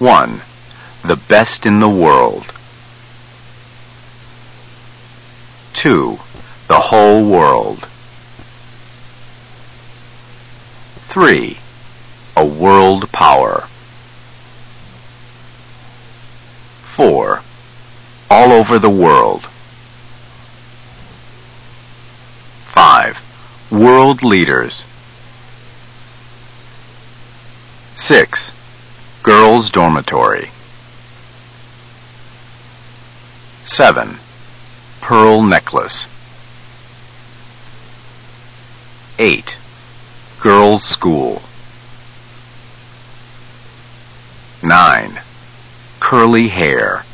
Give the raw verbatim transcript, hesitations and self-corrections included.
one. The best in the world. two. The whole world. three. A world power. four. All over the world. five. World leaders. six. Girls' dormitory. seven. Pearl necklace. eight. Girls' school. nine. Curly hair.